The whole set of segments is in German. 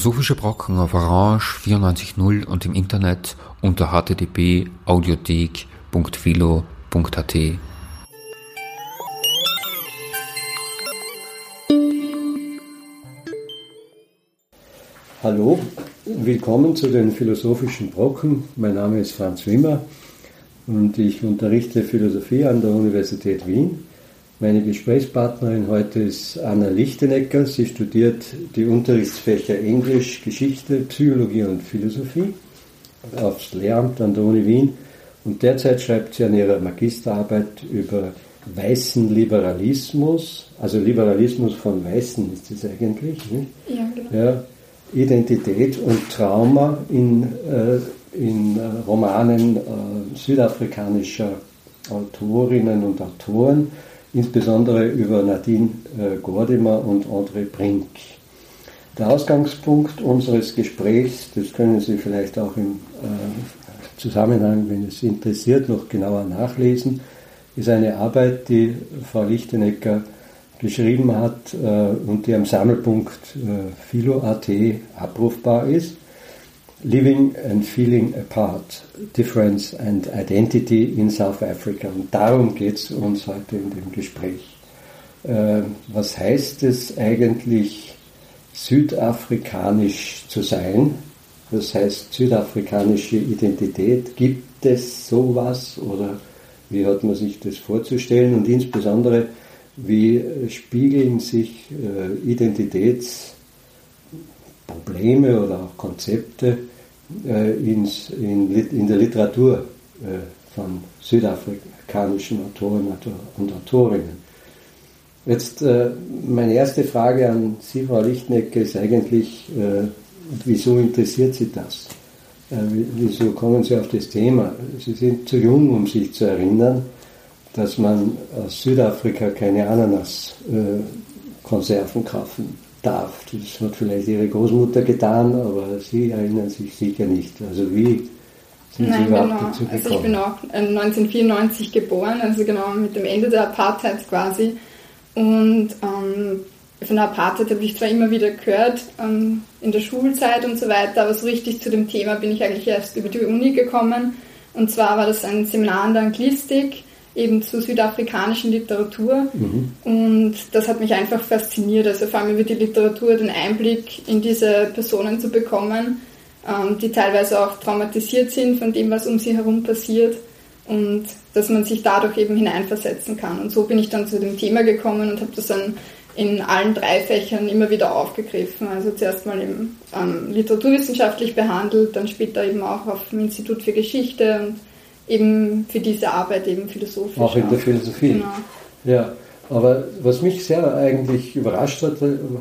Philosophische Brocken auf Orange 94.0 und im Internet unter http://audiothek.philo.at. Hallo, willkommen zu den Philosophischen Brocken. Mein Name ist Franz Wimmer und ich unterrichte Philosophie an der Universität Wien. Meine Gesprächspartnerin heute ist Anna Lichtenecker. Sie studiert die Unterrichtsfächer Englisch, Geschichte, Psychologie und Philosophie aufs Lehramt an der Uni Wien. Und derzeit schreibt sie an ihrer Magisterarbeit über weißen Liberalismus, also Liberalismus von Weißen ist es eigentlich, nicht? Ja, genau. Ja, Identität und Trauma in Romanen südafrikanischer Autorinnen und Autoren, insbesondere über Nadine Gordimer und André Brink. Der Ausgangspunkt unseres Gesprächs, das können Sie vielleicht auch im Zusammenhang, wenn es Sie interessiert, noch genauer nachlesen, ist eine Arbeit, die Frau Lichtenecker geschrieben hat und die am Sammelpunkt Philo.at abrufbar ist. Living and Feeling Apart, Difference and Identity in South Africa. Und darum geht es uns heute in dem Gespräch. Was heißt es eigentlich, südafrikanisch zu sein? Das heißt, südafrikanische Identität. Gibt es sowas oder wie hat man sich das vorzustellen? Und insbesondere, wie spiegeln sich Identitätsprobleme oder auch Konzepte in der Literatur von südafrikanischen Autoren und Autorinnen? Jetzt meine erste Frage an Sie, Frau Lichtenecker, ist eigentlich, wieso interessiert Sie das? Wieso kommen Sie auf das Thema? Sie sind zu jung, um sich zu erinnern, dass man aus Südafrika keine Ananaskonserven kaufen darf. Das hat vielleicht Ihre Großmutter getan, aber Sie erinnern sich sicher nicht. Also wie sind Sie überhaupt dazu gekommen? Also ich bin auch 1994 geboren, also genau mit dem Ende der Apartheid quasi. Und von der Apartheid habe ich zwar immer wieder gehört, in der Schulzeit und so weiter, aber so richtig zu dem Thema bin ich eigentlich erst über die Uni gekommen. Und zwar war das ein Seminar in der Anglistik, eben zur südafrikanischen Literatur. Und das hat mich einfach fasziniert, also vor allem über die Literatur den Einblick in diese Personen zu bekommen, die teilweise auch traumatisiert sind von dem, was um sie herum passiert und dass man sich dadurch eben hineinversetzen kann. Und so bin ich dann zu dem Thema gekommen und habe das dann in allen 3 Fächern immer wieder aufgegriffen. Also zuerst mal literaturwissenschaftlich behandelt, dann später eben auch auf dem Institut für Geschichte und eben für diese Arbeit eben philosophisch. Auch in der Philosophie. Genau. Ja, aber was mich sehr eigentlich überrascht hat,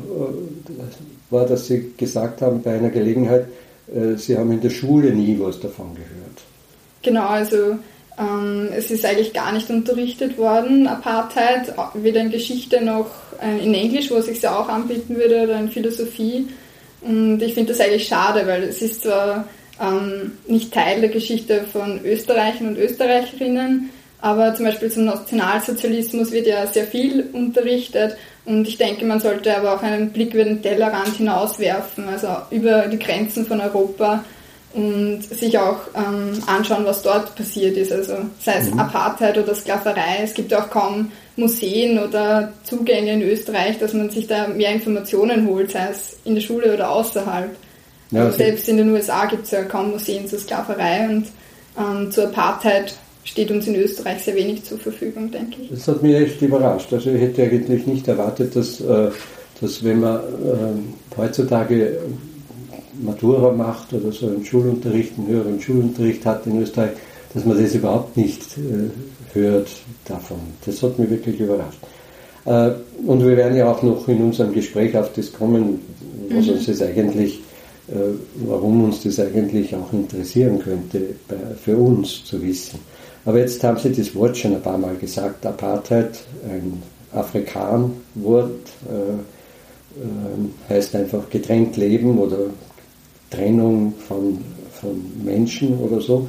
war, dass Sie gesagt haben bei einer Gelegenheit, Sie haben in der Schule nie was davon gehört. Genau, also es ist eigentlich gar nicht unterrichtet worden, Apartheid, weder in Geschichte noch in Englisch, wo es sich ja auch anbieten würde, oder in Philosophie. Und ich finde das eigentlich schade, weil es ist zwar nicht Teil der Geschichte von Österreichern und Österreicherinnen, aber zum Beispiel zum Nationalsozialismus wird ja sehr viel unterrichtet und ich denke, man sollte aber auch einen Blick über den Tellerrand hinauswerfen, also über die Grenzen von Europa und sich auch anschauen, was dort passiert ist, also sei es Apartheid oder Sklaverei. Es gibt ja auch kaum Museen oder Zugänge in Österreich, dass man sich da mehr Informationen holt, sei es in der Schule oder außerhalb. Ja, okay. Selbst in den USA gibt es ja kaum Museen zur Sklaverei und zur Apartheid steht uns in Österreich sehr wenig zur Verfügung, denke ich. Das hat mich echt überrascht. Also ich hätte eigentlich nicht erwartet, dass wenn man heutzutage Matura macht oder so einen Schulunterricht, einen höheren Schulunterricht hat in Österreich, dass man das überhaupt nicht hört davon. Das hat mich wirklich überrascht. Und wir werden ja auch noch in unserem Gespräch auf das kommen, was uns das eigentlich, warum uns das eigentlich auch interessieren könnte, für uns zu wissen. Aber jetzt haben Sie das Wort schon ein paar Mal gesagt, Apartheid, ein Afrikan-Wort, heißt einfach getrennt leben oder Trennung von Menschen oder so.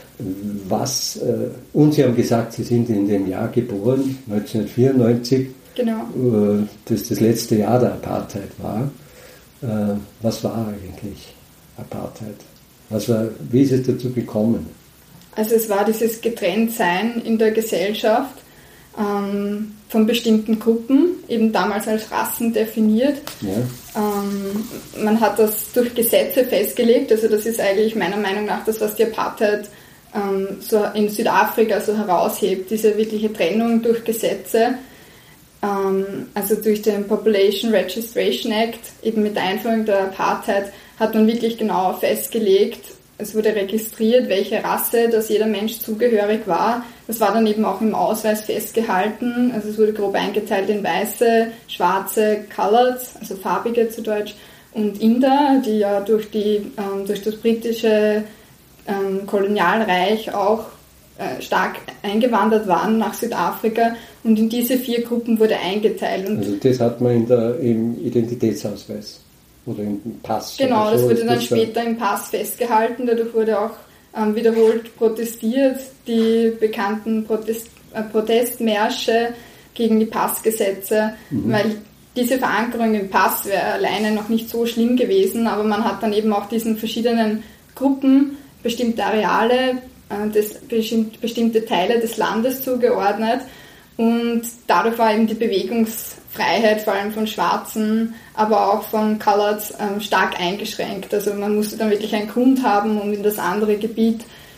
Und Sie haben gesagt, Sie sind in dem Jahr geboren, 1994, genau. Das letzte Jahr der Apartheid war. Was war eigentlich Apartheid? Wie ist es dazu gekommen? Also es war dieses Getrenntsein in der Gesellschaft von bestimmten Gruppen, eben damals als Rassen definiert. Ja. Man hat das durch Gesetze festgelegt, also das ist eigentlich meiner Meinung nach das, was die Apartheid so in Südafrika so heraushebt, diese wirkliche Trennung durch Gesetze, also durch den Population Registration Act, eben mit der Einführung der Apartheid hat man wirklich genau festgelegt, es wurde registriert, welche Rasse das jeder Mensch zugehörig war. Das war dann eben auch im Ausweis festgehalten. Also es wurde grob eingeteilt in Weiße, Schwarze, Coloreds, also Farbige zu Deutsch, und Inder, die ja durch das britische Kolonialreich auch stark eingewandert waren nach Südafrika. Und in diese 4 Gruppen wurde eingeteilt. Und also das hat man im Identitätsausweis. Oder im Pass. Genau, das so wurde dann später im Pass festgehalten. Dadurch wurde auch wiederholt protestiert. Die bekannten Protestmärsche gegen die Passgesetze, weil diese Verankerung im Pass wäre alleine noch nicht so schlimm gewesen, aber man hat dann eben auch diesen verschiedenen Gruppen bestimmte Areale, bestimmte Teile des Landes zugeordnet und dadurch war eben die Bewegungsfreiheit vor allem von Schwarzen, aber auch von Coloreds stark eingeschränkt. Also man musste dann wirklich einen Grund haben, um in das andere Gebiet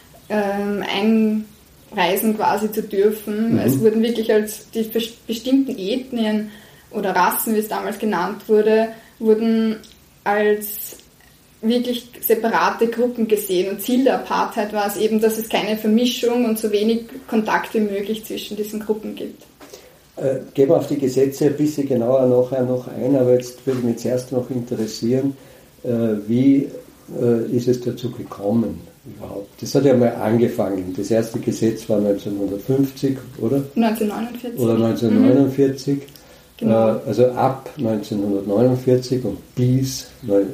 einreisen quasi zu dürfen. Es wurden wirklich als die bestimmten Ethnien oder Rassen, wie es damals genannt wurde, wurden als wirklich separate Gruppen gesehen. Und Ziel der Apartheid war es eben, dass es keine Vermischung und so wenig Kontakt wie möglich zwischen diesen Gruppen gibt. Gehen wir auf die Gesetze ein bisschen genauer nachher noch ein, aber jetzt würde mich zuerst noch interessieren, wie ist es dazu gekommen überhaupt? Das hat ja mal angefangen. Das erste Gesetz war 1950, oder? 1949. Oder 1949. Genau. Also ab 1949 und bis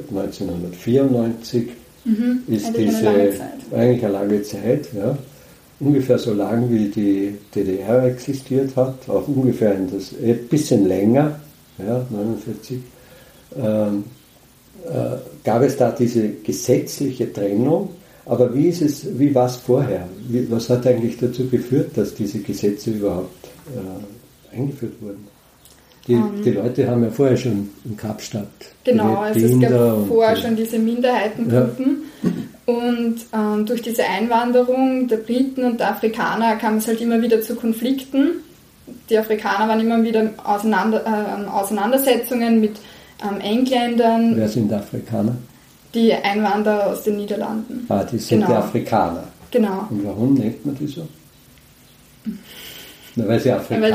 1994 ist diese eigentlich eine lange Zeit, ja, ungefähr so lang wie die DDR existiert hat, auch ungefähr ein bisschen länger, ja, 49, gab es da diese gesetzliche Trennung. Aber wie war es vorher? Was hat eigentlich dazu geführt, dass diese Gesetze überhaupt eingeführt wurden? Die Leute haben ja vorher schon in Kapstadt. Genau, also es gab vorher schon diese Minderheitengruppen. Ja. Und durch diese Einwanderung der Briten und der Afrikaner kam es halt immer wieder zu Konflikten. Die Afrikaner waren immer wieder Auseinandersetzungen mit Engländern. Wer sind Afrikaner? Die Einwanderer aus den Niederlanden. Die sind die Afrikaner. Genau. Und warum nennt man die so? Na, weil sie Afrikaans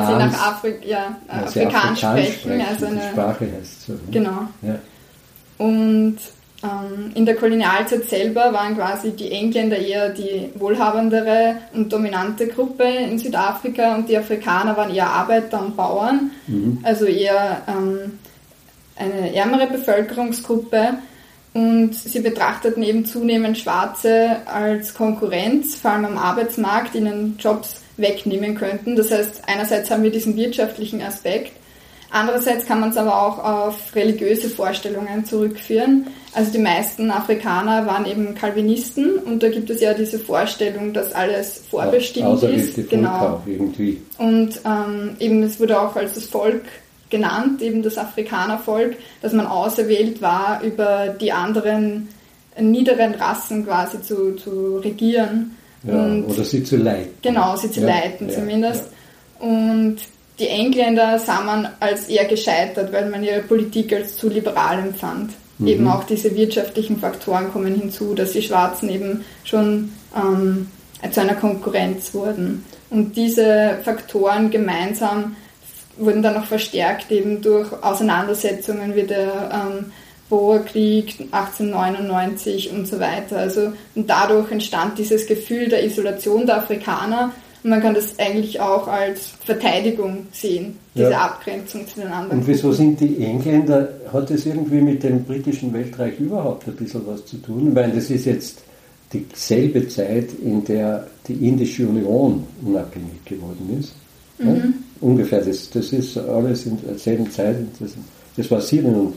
sprechen. Also die Sprache heißt so. Genau. Ja. Und in der Kolonialzeit selber waren quasi die Engländer eher die wohlhabendere und dominante Gruppe in Südafrika und die Afrikaner waren eher Arbeiter und Bauern, also eher eine ärmere Bevölkerungsgruppe. Und sie betrachteten eben zunehmend Schwarze als Konkurrenz, vor allem am Arbeitsmarkt, ihnen Jobs wegnehmen könnten. Das heißt, einerseits haben wir diesen wirtschaftlichen Aspekt, andererseits kann man es aber auch auf religiöse Vorstellungen zurückführen. Also die meisten Afrikaner waren eben Calvinisten und da gibt es ja diese Vorstellung, dass alles vorbestimmt ist. Genau. Irgendwie. Und eben es wurde auch als das Volk genannt, eben das Afrikanervolk, dass man auserwählt war, über die anderen niederen Rassen quasi zu regieren. Ja, oder sie zu leiten. Genau, sie zu leiten zumindest. Ja. Und die Engländer sah man als eher gescheitert, weil man ihre Politik als zu liberal empfand. Eben auch diese wirtschaftlichen Faktoren kommen hinzu, dass die Schwarzen eben schon zu einer Konkurrenz wurden. Und diese Faktoren gemeinsam wurden dann noch verstärkt eben durch Auseinandersetzungen wie der Boerkrieg 1899 und so weiter. Also, und dadurch entstand dieses Gefühl der Isolation der Afrikaner und man kann das eigentlich auch als Verteidigung sehen, diese Abgrenzung zu den anderen. Und wieso sind die Engländer, hat das irgendwie mit dem britischen Weltreich überhaupt ein bisschen was zu tun? Ich meine, das ist jetzt dieselbe Zeit, in der die Indische Union unabhängig geworden ist. Ja? Ungefähr, das ist alles in derselben Zeit, Das war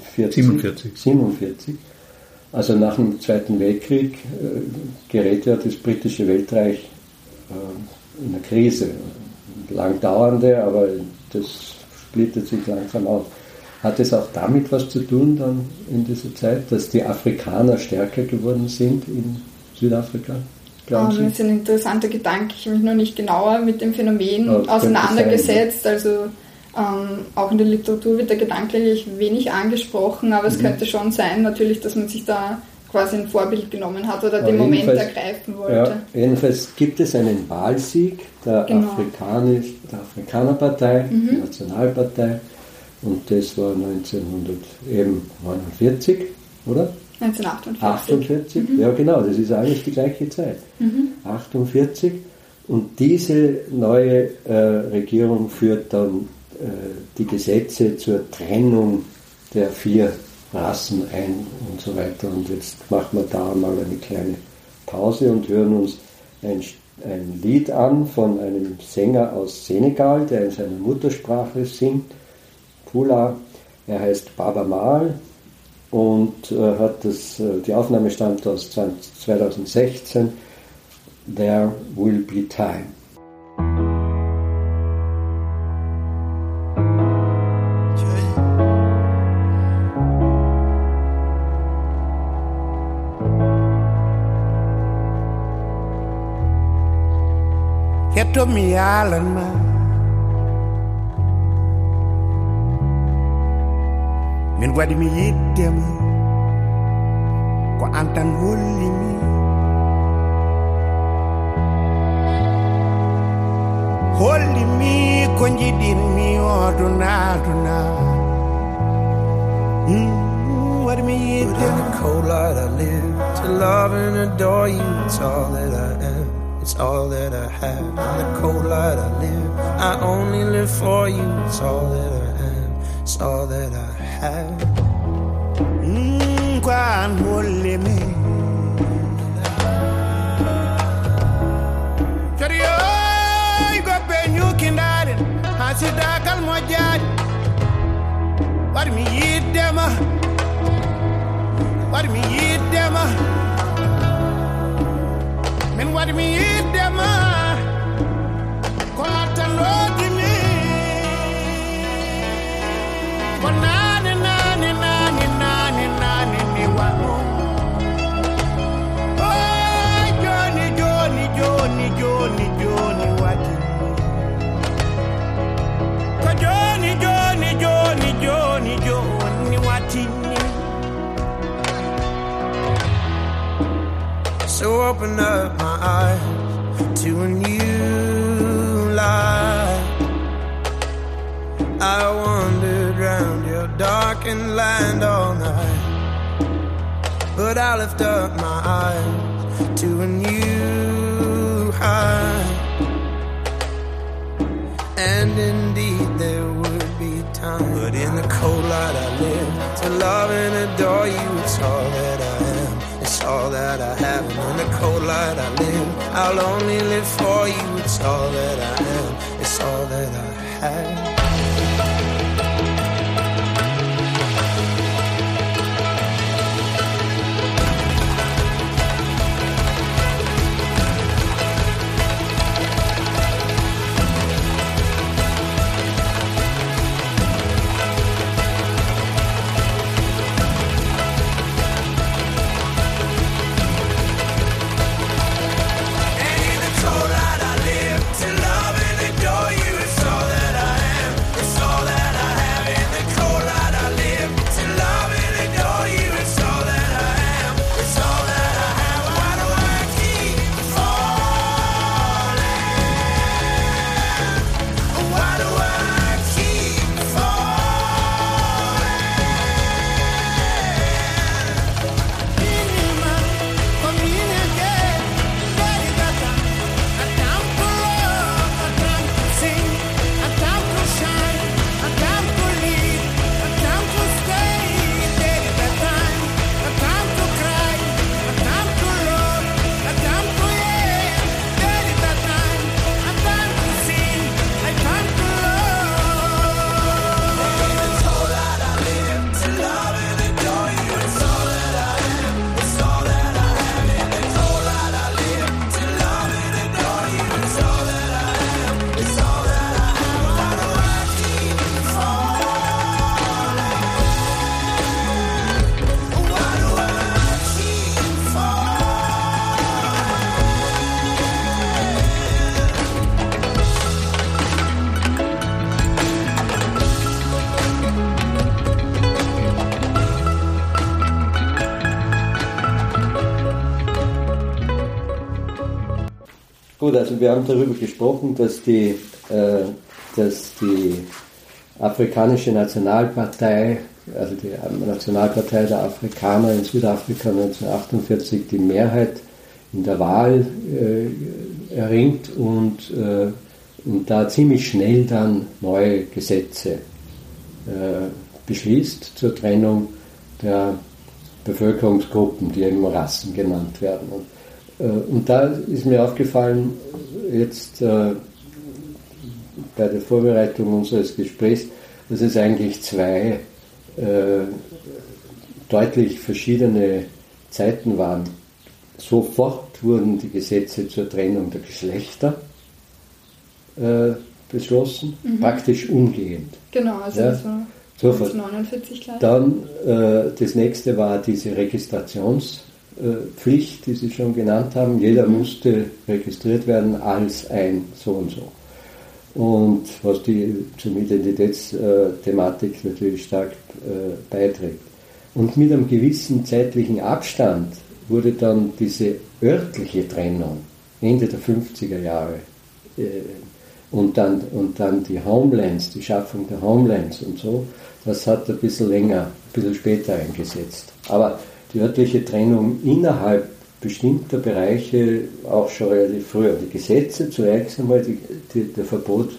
47. Also nach dem Zweiten Weltkrieg gerät ja das britische Weltreich in eine Krise. Lang dauernde, aber das splittet sich langsam auf. Hat es auch damit was zu tun dann in dieser Zeit, dass die Afrikaner stärker geworden sind in Südafrika? Das ist ein interessanter Gedanke. Ich habe mich noch nicht genauer mit dem Phänomen auseinandergesetzt. Sein, ja. Also auch in der Literatur wird der Gedanke eigentlich wenig angesprochen, aber es könnte schon sein, natürlich, dass man sich da quasi ein Vorbild genommen hat oder den Moment ergreifen wollte. Ja, jedenfalls gibt es einen Wahlsieg der Afrikanerpartei, der Nationalpartei, und das war 1949, oder? 1948. Ja genau, das ist eigentlich die gleiche Zeit. 48. Und diese neue Regierung führt dann die Gesetze zur Trennung der 4 Rassen ein und so weiter. Und jetzt machen wir da mal eine kleine Pause und hören uns ein Lied an von einem Sänger aus Senegal, der in seiner Muttersprache singt, Pula. Er heißt Baba Maal und die Aufnahme stammt aus 2016. There Will Be Time. Get to me island man, min waɗi mi yiddema ko an tan hollimi, hollimi ko jiɗinmi oduna waɗi mi yiddema. In the cold light I live to love and adore you, it's all that I am. It's all that I have. In the cold light I live. I only live for you. It's all that I am. It's all that I have. Kwan holy me. Kariyo, you got pen you can die. Hasida kal mojad. What me eat them? What me eat them? Men what me eat them? Kolata lodi me. Konani nani nani nani nani ni wano. Oh Johnny Johnny Johnny Johnny Johnny wati. Ko Johnny Johnny Johnny Johnny Johnny wati. So open up my eyes to a new life. I wandered round your darkened land all night, but I lift up my eyes to a new height. And indeed there would be time, but in the cold light I live to love and adore you. It's all that I am. It's all that I have, and in the cold light I live. I'll only live for you. It's all that I am. It's all that I have. To love and adore you, it's all that I am. Gut, also wir haben darüber gesprochen, dass die Afrikanische Nationalpartei, also die Nationalpartei der Afrikaner in Südafrika 1948 die Mehrheit in der Wahl erringt und da ziemlich schnell dann neue Gesetze beschließt zur Trennung der Bevölkerungsgruppen, die eben Rassen genannt werden. Und da ist mir aufgefallen, jetzt bei der Vorbereitung unseres Gesprächs, dass es eigentlich zwei deutlich verschiedene Zeiten waren. Sofort wurden die Gesetze zur Trennung der Geschlechter beschlossen, praktisch umgehend. Genau, also ja, das war sofort. 1949 gleich. Dann das nächste war diese Registrationspflicht, die Sie schon genannt haben. Jeder musste registriert werden als ein so und so. Und was zum Identitätsthematik natürlich stark beiträgt. Und mit einem gewissen zeitlichen Abstand wurde dann diese örtliche Trennung Ende der 50er Jahre und dann die Homelands, die Schaffung der Homelands und so, das hat ein bisschen länger, ein bisschen später eingesetzt. Aber die örtliche Trennung innerhalb bestimmter Bereiche auch schon relativ früher. Die Gesetze zunächst einmal, der Verbot,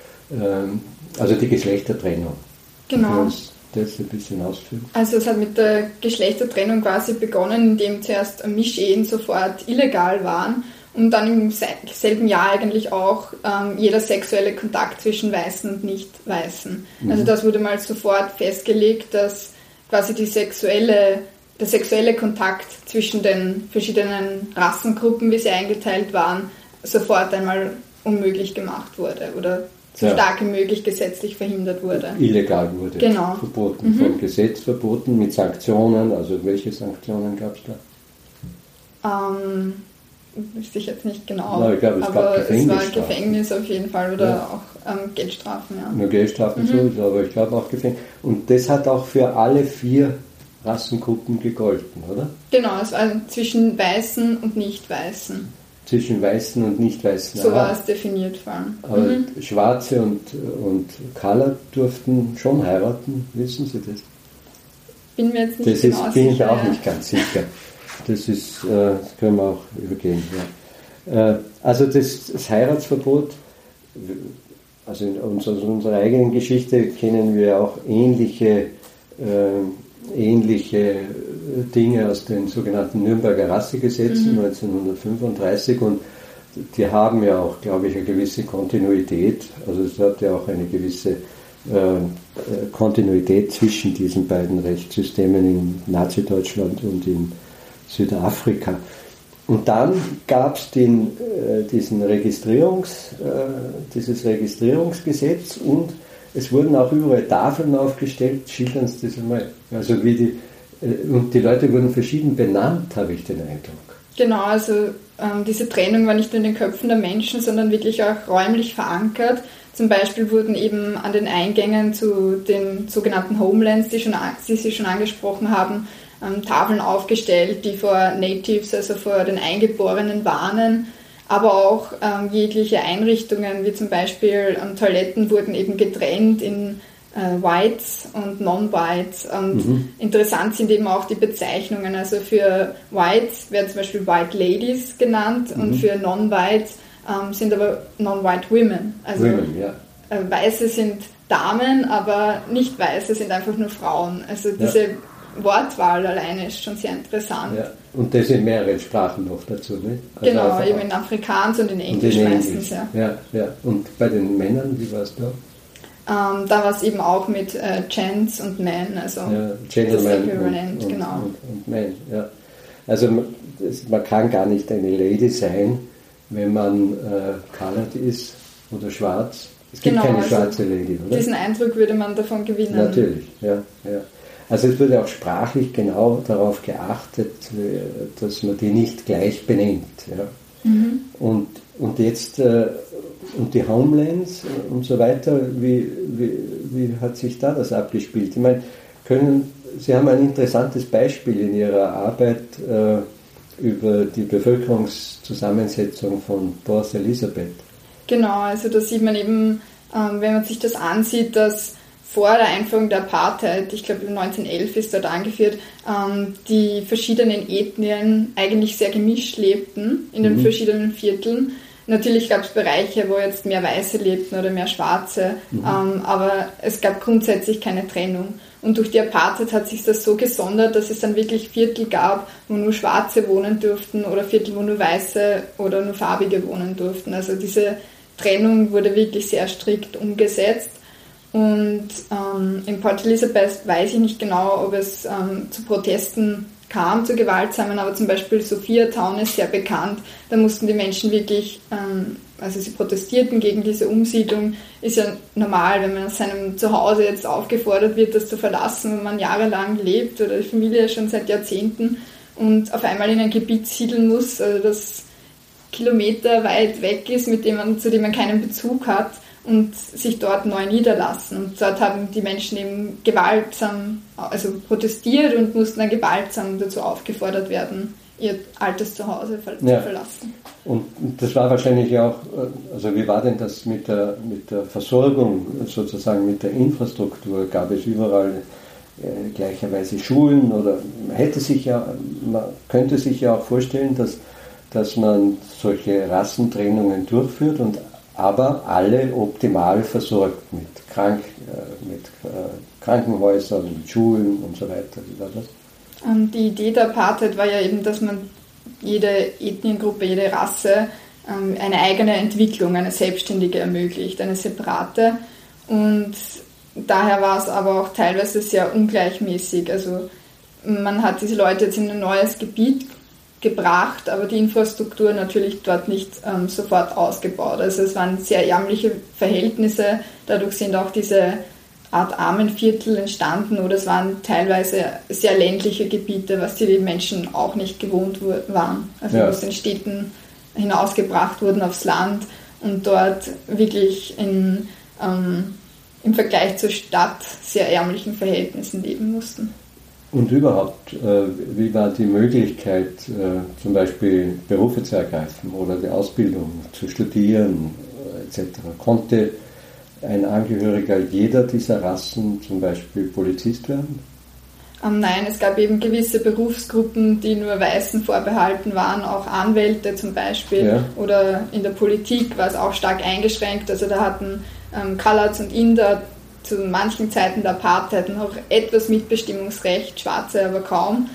also die Geschlechtertrennung. Genau. Das ein bisschen ausführen. Also es hat mit der Geschlechtertrennung quasi begonnen, indem zuerst Mischehen sofort illegal waren und dann im selben Jahr eigentlich auch jeder sexuelle Kontakt zwischen Weißen und Nicht-Weißen. Also das wurde mal sofort festgelegt, dass quasi der sexuelle Kontakt zwischen den verschiedenen Rassengruppen, wie sie eingeteilt waren, sofort einmal unmöglich gemacht wurde oder so stark wie möglich gesetzlich verhindert wurde. Illegal wurde. Genau. Verboten, vom Gesetz verboten, mit Sanktionen. Also welche Sanktionen gab es da? Wüsste ich jetzt nicht genau. Na, ich glaube, es aber gab es war Gefängnis auf jeden Fall oder auch Geldstrafen. Ja. Nur Geldstrafen sowieso, aber ich glaube auch Gefängnis. Und das hat auch für alle 4 Rassengruppen gegolten, oder? Genau, es war zwischen Weißen und Nicht-Weißen. Zwischen Weißen und Nicht-Weißen. So war es definiert vor allem. Aber Schwarze und Color durften schon heiraten, wissen Sie das? Bin mir jetzt nicht das genau sicher. Bin ich auch ja. nicht ganz sicher. Das können wir auch übergehen. Ja. Also das Heiratsverbot, also in unserer eigenen Geschichte kennen wir auch ähnliche Dinge aus den sogenannten Nürnberger Rassegesetzen 1935 und die haben ja auch, glaube ich, eine gewisse Kontinuität, also es hat ja auch eine gewisse Kontinuität zwischen diesen beiden Rechtssystemen in Nazi-Deutschland und in Südafrika. Und dann gab es dieses Registrierungsgesetz und es wurden auch überall Tafeln aufgestellt, schildern Sie das einmal, also und die Leute wurden verschieden benannt, habe ich den Eindruck. Genau, also diese Trennung war nicht nur in den Köpfen der Menschen, sondern wirklich auch räumlich verankert. Zum Beispiel wurden eben an den Eingängen zu den sogenannten Homelands, die Sie schon angesprochen haben, Tafeln aufgestellt, die vor Natives, also vor den Eingeborenen warnen. Aber auch jegliche Einrichtungen, wie zum Beispiel Toiletten, wurden eben getrennt in Whites und Non-Whites. Und interessant sind eben auch die Bezeichnungen. Also für Whites werden zum Beispiel White Ladies genannt und für Non-Whites sind aber Non-White Women. Also Weiße sind Damen, aber Nicht-Weiße sind einfach nur Frauen. Also diese Wortwahl alleine ist schon sehr interessant. Ja. Und das in mehreren Sprachen noch dazu, ne? Also genau, eben in Afrikaans und in Englisch meistens. Ja. Und bei den Männern, wie war es da? Da war es eben auch mit Gents und Men, also Gentlemen und Men, ja. Also man kann gar nicht eine Lady sein, wenn man colored ist oder schwarz. Es gibt keine schwarze Lady, oder? Diesen Eindruck würde man davon gewinnen. Natürlich, ja. Also es wurde auch sprachlich genau darauf geachtet, dass man die nicht gleich benennt. Ja. Und jetzt und die Homelands und so weiter, wie hat sich da das abgespielt? Ich meine, Sie haben ein interessantes Beispiel in Ihrer Arbeit über die Bevölkerungszusammensetzung von Port Elizabeth. Genau, also da sieht man eben, wenn man sich das ansieht, dass vor der Einführung der Apartheid, ich glaube 1911 ist dort angeführt, die verschiedenen Ethnien eigentlich sehr gemischt lebten in den verschiedenen Vierteln. Natürlich gab es Bereiche, wo jetzt mehr Weiße lebten oder mehr Schwarze, aber es gab grundsätzlich keine Trennung. Und durch die Apartheid hat sich das so gesondert, dass es dann wirklich Viertel gab, wo nur Schwarze wohnen durften oder Viertel, wo nur Weiße oder nur Farbige wohnen durften. Also diese Trennung wurde wirklich sehr strikt umgesetzt. Und in Port Elizabeth weiß ich nicht genau, ob es zu Protesten kam, zu gewaltsamen, aber zum Beispiel Sophiatown ist sehr bekannt. Da mussten die Menschen wirklich, also sie protestierten gegen diese Umsiedlung. Ist ja normal, wenn man aus seinem Zuhause jetzt aufgefordert wird, das zu verlassen, wenn man jahrelang lebt oder die Familie schon seit Jahrzehnten und auf einmal in ein Gebiet siedeln muss, also das Kilometer weit weg ist, zu dem man keinen Bezug hat und sich dort neu niederlassen. Und dort haben die Menschen eben gewaltsam, also protestiert und mussten dann gewaltsam dazu aufgefordert werden, ihr altes Zuhause zu verlassen. Und das war wahrscheinlich auch, also wie war denn das mit der Versorgung, sozusagen mit der Infrastruktur? Gab es überall gleicherweise Schulen oder man könnte sich ja auch vorstellen, dass man solche Rassentrennungen durchführt und aber alle optimal versorgt mit Krankenhäusern, mit Schulen und so weiter. Wie war das? Die Idee der Apartheid war ja eben, dass man jede Ethniengruppe, jede Rasse eine eigene Entwicklung, eine selbstständige ermöglicht, eine separate. Und daher war es aber auch teilweise sehr ungleichmäßig. Also man hat diese Leute jetzt in ein neues Gebiet gebracht, aber die Infrastruktur natürlich dort nicht sofort ausgebaut. Also es waren sehr ärmliche Verhältnisse, dadurch sind auch diese Art Armenviertel entstanden oder es waren teilweise sehr ländliche Gebiete, was die Menschen auch nicht gewohnt waren. Also aus den Städten hinausgebracht wurden aufs Land und dort wirklich im Vergleich zur Stadt sehr ärmlichen Verhältnissen leben mussten. Und überhaupt, wie war die Möglichkeit, zum Beispiel Berufe zu ergreifen oder die Ausbildung zu studieren etc.? Konnte ein Angehöriger jeder dieser Rassen zum Beispiel Polizist werden? Nein, es gab eben gewisse Berufsgruppen, die nur Weißen vorbehalten waren, auch Anwälte zum Beispiel oder in der Politik war es auch stark eingeschränkt. Also da hatten Coloureds und Inder zu manchen Zeiten der Apartheid noch etwas Mitbestimmungsrecht, Schwarze aber kaum.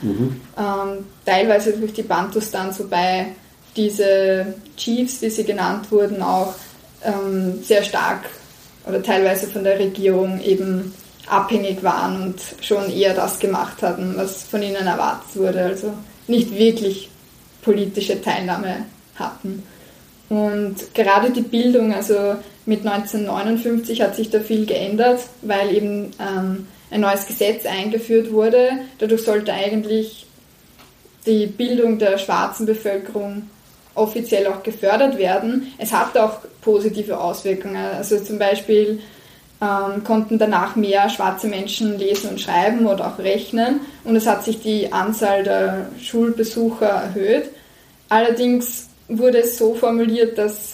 Teilweise durch die Bantustans, wobei diese Chiefs, wie sie genannt wurden, auch sehr stark oder teilweise von der Regierung eben abhängig waren und schon eher das gemacht hatten, was von ihnen erwartet wurde, also nicht wirklich politische Teilnahme hatten. Und gerade die Bildung, also mit 1959 hat sich da viel geändert, weil eben ein neues Gesetz eingeführt wurde. Dadurch sollte eigentlich die Bildung der schwarzen Bevölkerung offiziell auch gefördert werden. Es hat auch positive Auswirkungen. Also zum Beispiel konnten danach mehr schwarze Menschen lesen und schreiben oder auch rechnen und es hat sich die Anzahl der Schulbesucher erhöht. Allerdings wurde es so formuliert, dass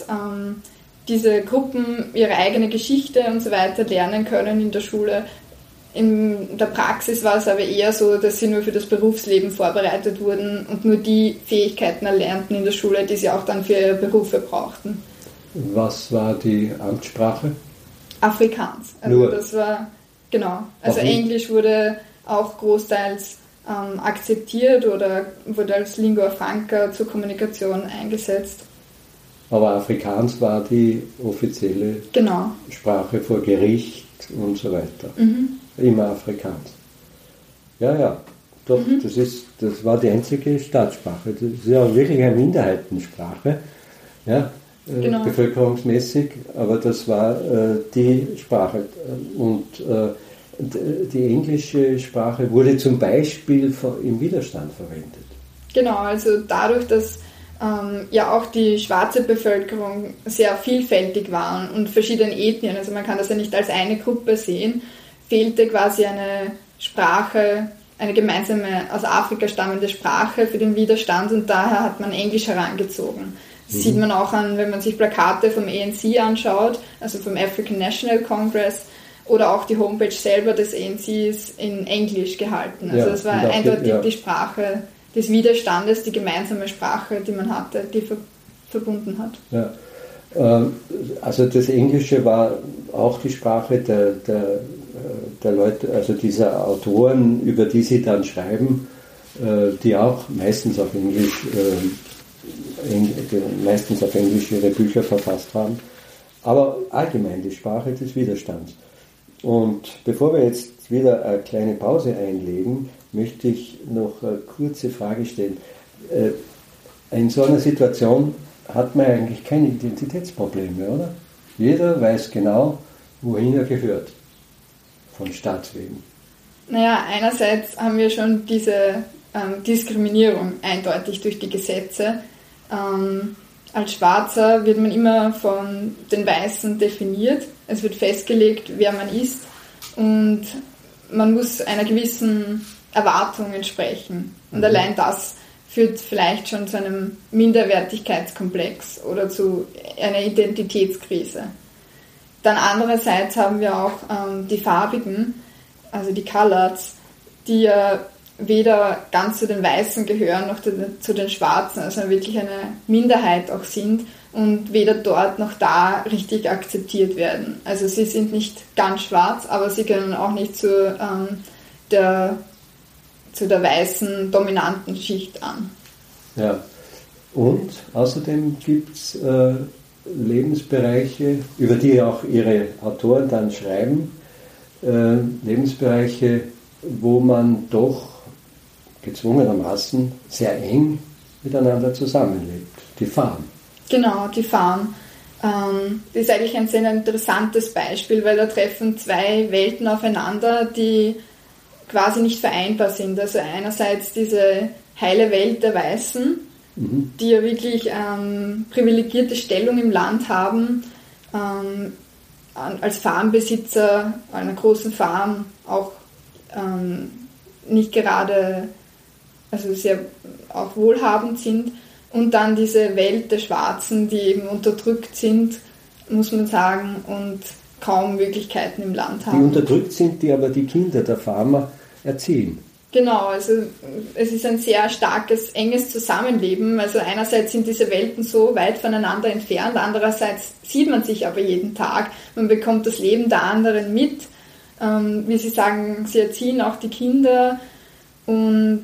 diese Gruppen ihre eigene Geschichte und so weiter lernen können in der Schule. In der Praxis war es aber eher so, dass sie nur für das Berufsleben vorbereitet wurden und nur die Fähigkeiten erlernten in der Schule, die sie auch dann für ihre Berufe brauchten. Was war die Amtssprache? Afrikaans. Also das war, genau. Also Englisch wurde auch großteils akzeptiert oder wurde als Lingua Franca zur Kommunikation eingesetzt. Aber Afrikaans war die offizielle Sprache vor Gericht und so weiter. Immer Afrikaans. Ja, doch, das war die einzige Staatssprache. Das ist ja wirklich eine Minderheitensprache, bevölkerungsmäßig, aber das war die Sprache. Und die englische Sprache wurde zum Beispiel im Widerstand verwendet. Genau, also dadurch, dass auch die schwarze Bevölkerung sehr vielfältig war und verschiedene Ethnien, also man kann das ja nicht als eine Gruppe sehen, fehlte quasi eine Sprache eine gemeinsame aus Afrika stammende Sprache für den Widerstand und daher hat man Englisch herangezogen. Das sieht man auch an, wenn man sich Plakate vom ANC anschaut, also vom African National Congress, oder auch die Homepage selber des ANC ist in Englisch gehalten. Also es war eindeutig die Sprache des Widerstandes, die gemeinsame Sprache, die man hatte, die verbunden hat. Ja. Also das Englische war auch die Sprache der Leute, also dieser Autoren, über die sie dann schreiben, die auch meistens auf Englisch ihre Bücher verfasst haben, aber allgemein die Sprache des Widerstands. Und bevor wir jetzt wieder eine kleine Pause einlegen, möchte ich noch eine kurze Frage stellen. In so einer Situation hat man eigentlich keine Identitätsprobleme, oder? Jeder weiß genau, wohin er gehört, von Staatswegen. Naja, einerseits haben wir schon diese Diskriminierung eindeutig durch die Gesetze. Als Schwarzer wird man immer von den Weißen definiert. Es wird festgelegt, wer man ist und man muss einer gewissen Erwartung entsprechen. Und allein das führt vielleicht schon zu einem Minderwertigkeitskomplex oder zu einer Identitätskrise. Dann andererseits haben wir auch die Farbigen, also die Coloreds, die ja weder ganz zu den Weißen gehören noch zu den Schwarzen, also wirklich eine Minderheit auch sind und weder dort noch da richtig akzeptiert werden. Also sie sind nicht ganz schwarz, aber sie gehören auch nicht zu der weißen dominanten Schicht an. Ja, und außerdem gibt es Lebensbereiche, über die auch ihre Autoren dann schreiben, Lebensbereiche, wo man doch gezwungenermaßen sehr eng miteinander zusammenlebt. Die Farm. Genau, die Farm. Das ist eigentlich ein sehr interessantes Beispiel, weil da treffen zwei Welten aufeinander, die quasi nicht vereinbar sind. Also einerseits diese heile Welt der Weißen, die ja wirklich privilegierte Stellung im Land haben, als Farmbesitzer einer großen Farm auch nicht gerade, also sehr auch wohlhabend sind. Und dann diese Welt der Schwarzen, die eben unterdrückt sind, muss man sagen, und kaum Möglichkeiten im Land haben. Die unterdrückt sind, die aber die Kinder der Farmer erziehen. Genau, also es ist ein sehr starkes, enges Zusammenleben. Also einerseits sind diese Welten so weit voneinander entfernt, andererseits sieht man sich aber jeden Tag. Man bekommt das Leben der anderen mit. Wie Sie sagen, sie erziehen auch die Kinder und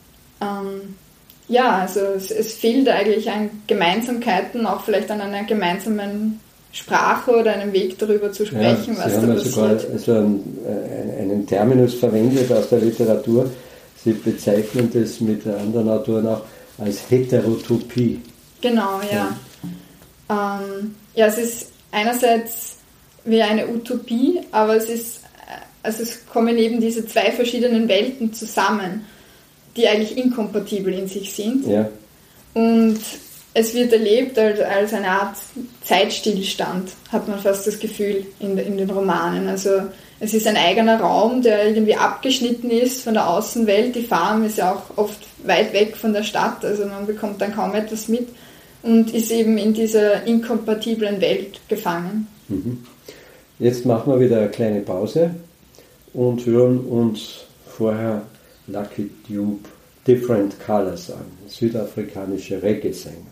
ja, also es fehlt eigentlich an Gemeinsamkeiten, auch vielleicht an einer gemeinsamen Sprache oder einem Weg darüber zu sprechen, was da passiert. Sie haben ja sogar einen Terminus verwendet aus der Literatur. Sie bezeichnen das mit anderen Autoren auch als Heterotopie. Genau, ja. Ja, es ist einerseits wie eine Utopie, aber es kommen eben diese zwei verschiedenen Welten zusammen, die eigentlich inkompatibel in sich sind. Ja. Und es wird erlebt als eine Art Zeitstillstand, hat man fast das Gefühl in den Romanen. Also es ist ein eigener Raum, der irgendwie abgeschnitten ist von der Außenwelt. Die Farm ist ja auch oft weit weg von der Stadt, also man bekommt dann kaum etwas mit und ist eben in dieser inkompatiblen Welt gefangen. Jetzt machen wir wieder eine kleine Pause und hören uns vorher Lucky Dube Different Colors an, südafrikanische Reggae-Sänger.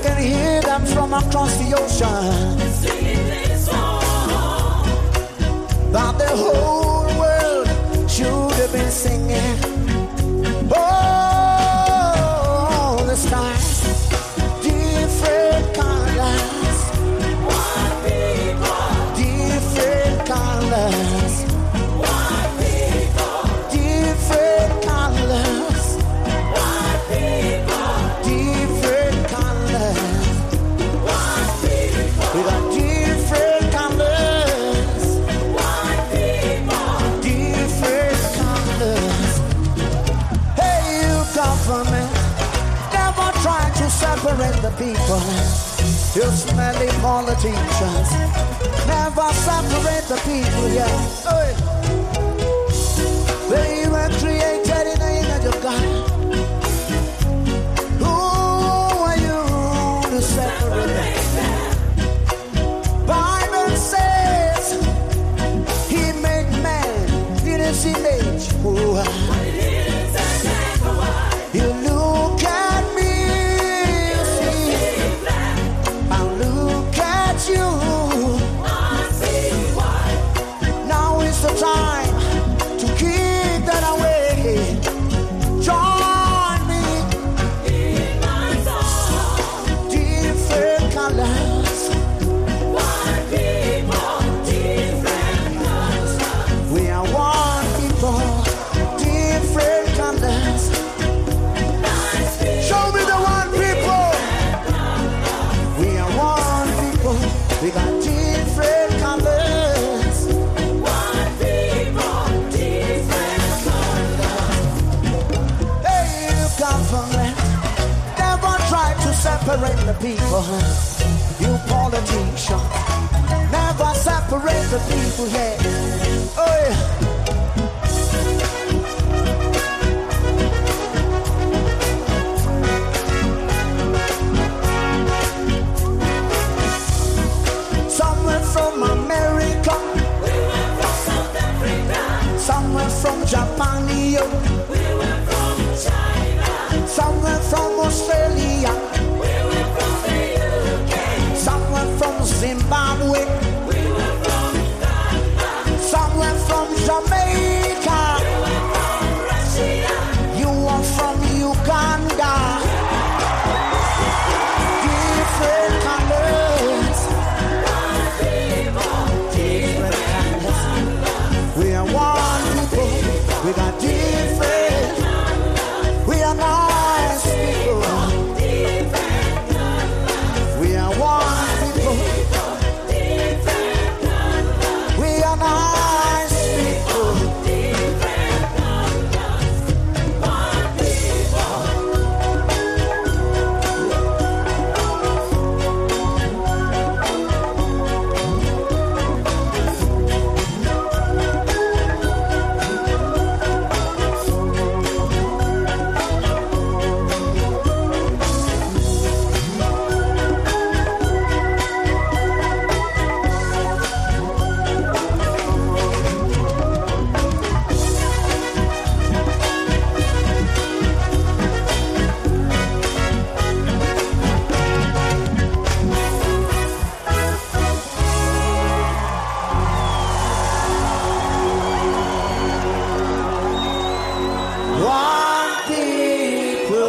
can hear them from across the ocean, singing this song that the whole world should have been singing. Oh, this time, different colors, one people, different colors, one people, different colors, one people, different colors, one people. We got different colors, one people, different colors. Hey, you government, never try to separate the people. You smelly politicians, never separate the people, yeah. Hey. They were created in the image of God. Who are you to separate them? Bible says He made man in His image. Oh, you look at me, see, and look at you. Now is the time to keep that away. Join me in my song. Different colors, one people, different colors. We are one people, different colors. Show me the one people. We are one people. We got different colors. One people, different colors. Hey, you government, never try to separate the people. You politicians, never separate the people. Yeah. Oh yeah. Somewhere from America, we were from South Africa. Somewhere from Japan, we were from China. Somewhere from Australia, we were from the UK. Somewhere from Zimbabwe, we were from Ghana. Somewhere from Jamaica, we were from Russia. You are from Uganda. Different colors, different colors. We are one people. We got different. We are nice people. We are one people. We are nice people. One people.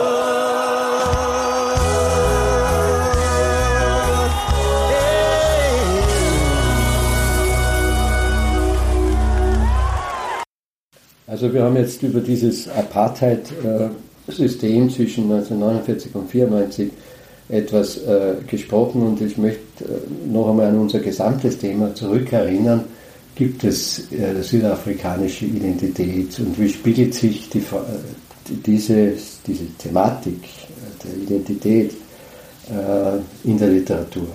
Also wir haben jetzt über dieses Apartheid-System zwischen 1949 und 1994 etwas gesprochen und ich möchte noch einmal an unser gesamtes Thema zurückerinnern. Gibt es südafrikanische Identität und wie spiegelt sich diese Thematik der Identität in der Literatur?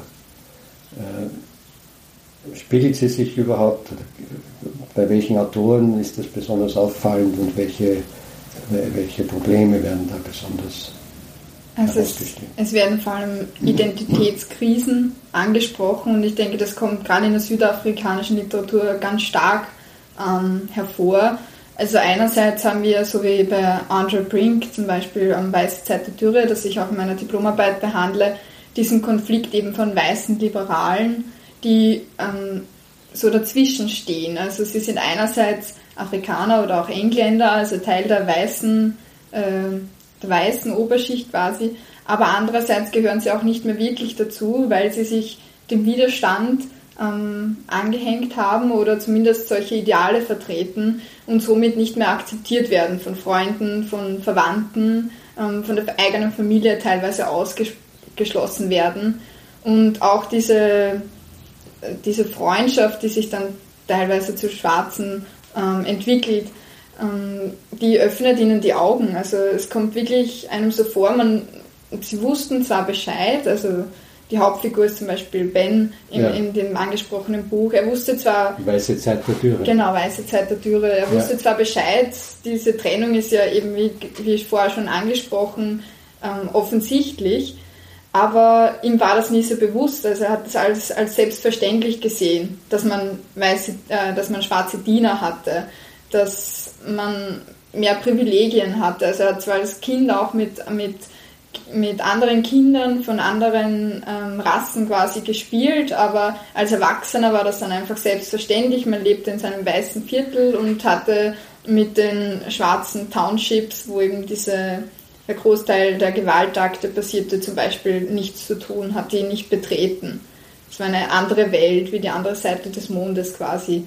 Spiegelt sie sich überhaupt? Bei welchen Autoren ist das besonders auffallend und welche Probleme werden da besonders herausgestellt? Es werden vor allem Identitätskrisen angesprochen und ich denke, das kommt gerade in der südafrikanischen Literatur ganz stark hervor. Also einerseits haben wir, so wie bei Andre Brink zum Beispiel am Weiße Zeit der Dürre, das ich auch in meiner Diplomarbeit behandle, diesen Konflikt eben von weißen Liberalen, die so dazwischen stehen. Also sie sind einerseits Afrikaner oder auch Engländer, also Teil der weißen Oberschicht quasi, aber andererseits gehören sie auch nicht mehr wirklich dazu, weil sie sich dem Widerstand angehängt haben oder zumindest solche Ideale vertreten und somit nicht mehr akzeptiert werden von Freunden, von Verwandten, von der eigenen Familie teilweise ausgeschlossen werden. Und auch diese Freundschaft, die sich dann teilweise zu Schwarzen entwickelt, die öffnet ihnen die Augen. Also es kommt wirklich einem so vor, sie wussten zwar Bescheid, also die Hauptfigur ist zum Beispiel Ben in dem angesprochenen Buch. Er wusste zwar... Weiße Zeit der Dürre. Genau, Weiße Zeit der Dürre. Er wusste zwar Bescheid, diese Trennung ist ja eben, wie vorher schon angesprochen, offensichtlich, aber ihm war das nie so bewusst. Also er hat es als selbstverständlich gesehen, dass man schwarze Diener hatte, dass man mehr Privilegien hatte. Also er hat zwar als Kind auch mit anderen Kindern von anderen Rassen quasi gespielt, aber als Erwachsener war das dann einfach selbstverständlich. Man lebte in seinem weißen Viertel und hatte mit den schwarzen Townships, wo eben der Großteil der Gewaltakte passierte, zum Beispiel nichts zu tun, hat die nicht betreten. Es war eine andere Welt, wie die andere Seite des Mondes quasi.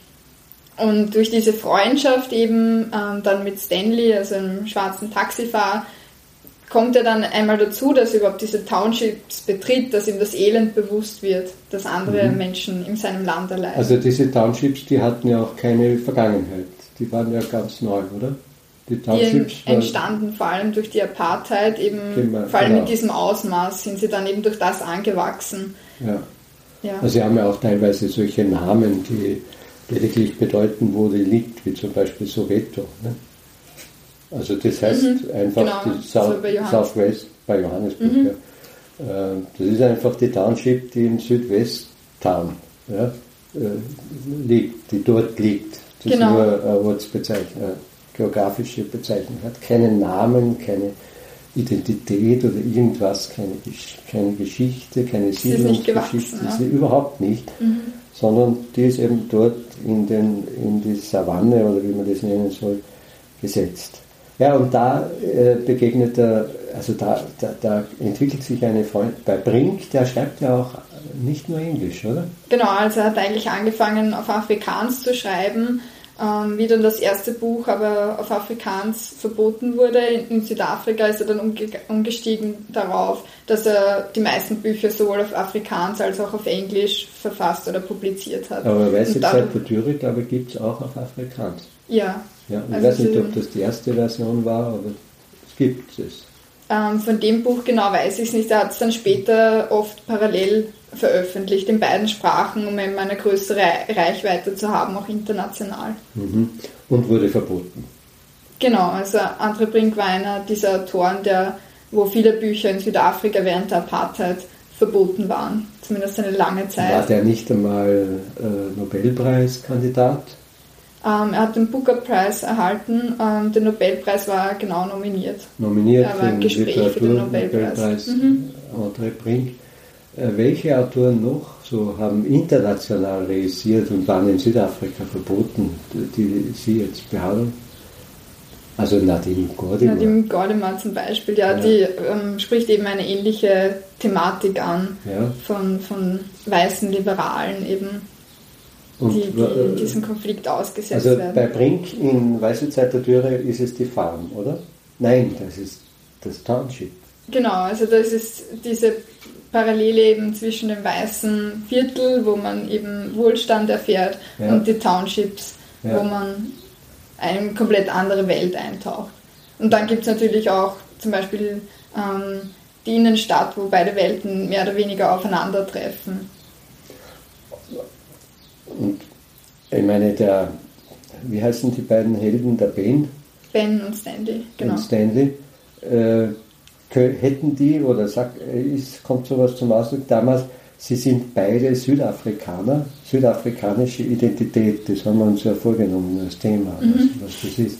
Und durch diese Freundschaft eben dann mit Stanley, also einem schwarzen Taxifahrer, kommt er dann einmal dazu, dass er überhaupt diese Townships betritt, dass ihm das Elend bewusst wird, das andere Menschen in seinem Land erleiden. Also diese Townships, die hatten ja auch keine Vergangenheit. Die waren ja ganz neu, oder? Die entstanden vor allem durch die Apartheid, vor allem in diesem Ausmaß sind sie dann eben durch das angewachsen. Ja. Also sie haben ja auch teilweise solche Namen, die lediglich bedeuten, wo die liegt, wie zum Beispiel Soweto. Ne? Also das heißt einfach die Southwest bei Johannesburg. Ja. Das ist einfach die Township, die im Südwest-Town liegt, die dort liegt. Das ist nur eine Ortsbezeichnung, geografische Bezeichnung. Hat keinen Namen, keine Identität oder irgendwas, keine Geschichte, keine Siedlungsgeschichte, überhaupt nicht. Sondern die ist eben dort in die Savanne oder wie man das nennen soll, gesetzt. Ja, und da begegnet er, also da entwickelt sich eine Freund bei Brink, der schreibt ja auch nicht nur Englisch, oder? Genau, also er hat eigentlich angefangen auf Afrikaans zu schreiben, wie dann das erste Buch aber auf Afrikaans verboten wurde. In Südafrika ist er dann umgestiegen darauf, dass er die meisten Bücher sowohl auf Afrikaans als auch auf Englisch verfasst oder publiziert hat. Aber Weiße Zeit der Dürre, glaube ich, gibt es auch auf Afrikaans. Ja. Ich weiß nicht, ob das die erste Version war, aber es gibt es. Von dem Buch genau weiß ich es nicht. Er hat es dann später oft parallel veröffentlicht in beiden Sprachen, um eben eine größere Reichweite zu haben, auch international. Und wurde verboten. Genau, also André Brink war einer dieser Autoren, wo viele Bücher in Südafrika während der Apartheid verboten waren, zumindest eine lange Zeit. War der nicht einmal Nobelpreiskandidat? Er hat den Booker Prize erhalten, den Nobelpreis war genau nominiert. Er war im Gespräch für den Nobelpreis. André Brink. Welche Autoren noch so haben international reüssiert und waren in Südafrika verboten, die Sie jetzt behandeln? Also Nadine Gordimer. Nadine Gordimer zum Beispiel, die spricht eben eine ähnliche Thematik an von weißen Liberalen eben. Die in diesen Konflikt ausgesetzt werden. Also bei Brink in Weiße Zeit der Dürre ist es die Farm, oder? Nein, das ist das Township. Genau, also das ist diese Parallele eben zwischen dem weißen Viertel, wo man eben Wohlstand erfährt, und die Townships, wo man eine komplett andere Welt eintaucht. Und dann gibt es natürlich auch zum Beispiel die Innenstadt, wo beide Welten mehr oder weniger aufeinandertreffen. Und ich meine, wie heißen die beiden Helden, der Ben? Ben und Stanley, genau. Und Stanley, hätten die, oder kommt sowas zum Ausdruck, damals, sie sind beide Südafrikaner, südafrikanische Identität, das haben wir uns ja vorgenommen als Thema, was das ist.